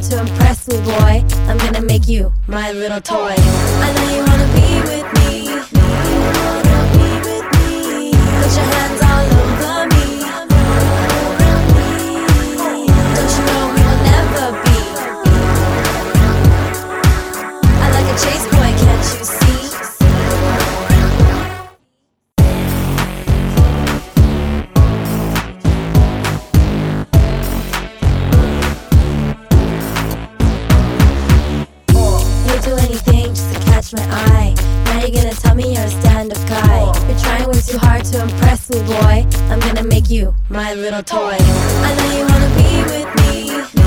to impress me, boy. I'm gonna make you my little toy. I know you wanna be with me. Put your hands all over me. Don't you know we will never be? I like a chase boy, can't you see? Do anything just to catch my eye. Now you're gonna tell me you're a stand-up guy. You're trying way too hard to impress me, boy. I'm gonna make you my little toy. I know you wanna be with me.